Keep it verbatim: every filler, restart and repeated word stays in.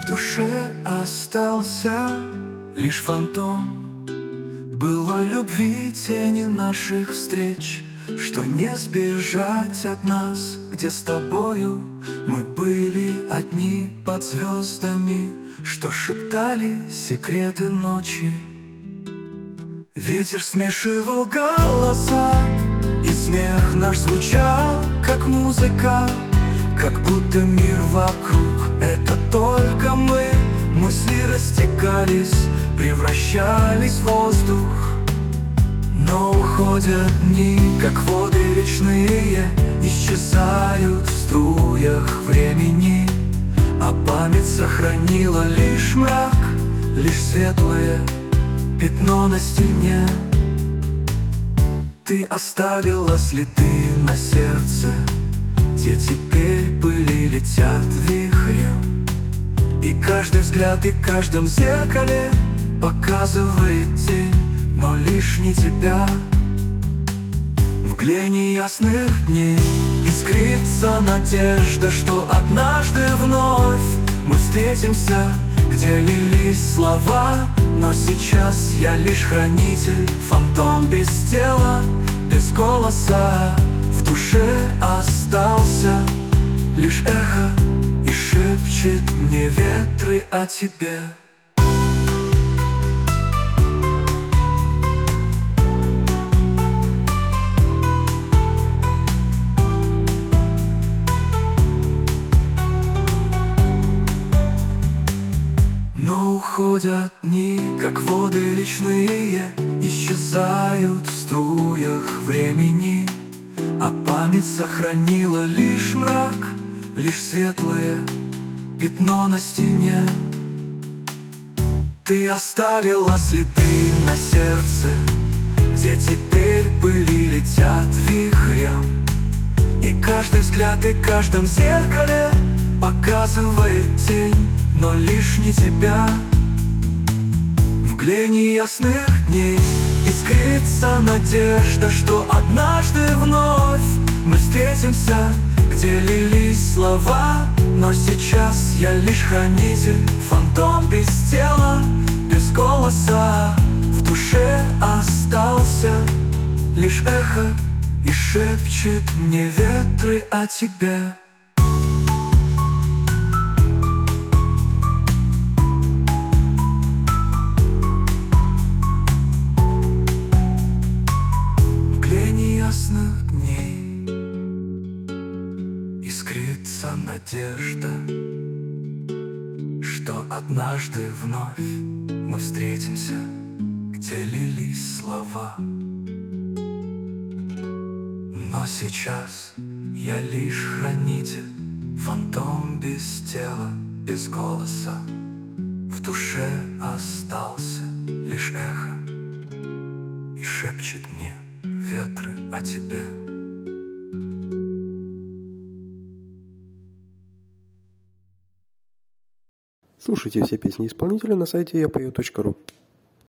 душе остался лишь фантом. Было любви тени наших встреч, что не сбежать от нас, где с тобою мы были одни под звездами, что шептали секреты ночи. Ветер смешивал голоса, и смех наш звучал, как музыка, как будто мир вокруг — это только мы. Мысли растекались, превращались в воздух. Но уходят дни, как воды речные, исчезают в струях времени. А память сохранила лишь мрак, лишь светлое пятно на стене. Ты оставила следы на сердце, где теперь пыли летят вихрем. И каждый взгляд, и в каждом зеркале показывает тень, но лишь не тебя. В мгле неясных дней искрится надежда, что однажды вновь мы встретимся, где лились слова. Но сейчас я лишь хранитель, фантом без тела, без голоса. В душе остался лишь эхо, и шепчет мне ветры о тебе. Но уходят дни, как воды речные, исчезают в струях времени. А память сохранила лишь мрак, лишь светлое пятно на стене. Ты оставила следы на сердце, где теперь пыли летят вихрем. И каждый взгляд, и в каждом зеркале показывает тень, но лишь не тебя. В мгле неясных дней искрится надежда, что однажды вновь мы встретимся, где лились слова. Но сейчас я лишь хранитель, фантом без тела, без голоса. В душе остался лишь эхо, и шепчет мне ветры о тебе. Ясных дней искрится надежда, что однажды вновь мы встретимся, где лились слова. Но сейчас я лишь хранитель, фантом без тела, без голоса. В душе остался лишь эхо, и шепчет мне ветры о тебе. Слушайте все песни исполнителя на сайте я пою точка ру.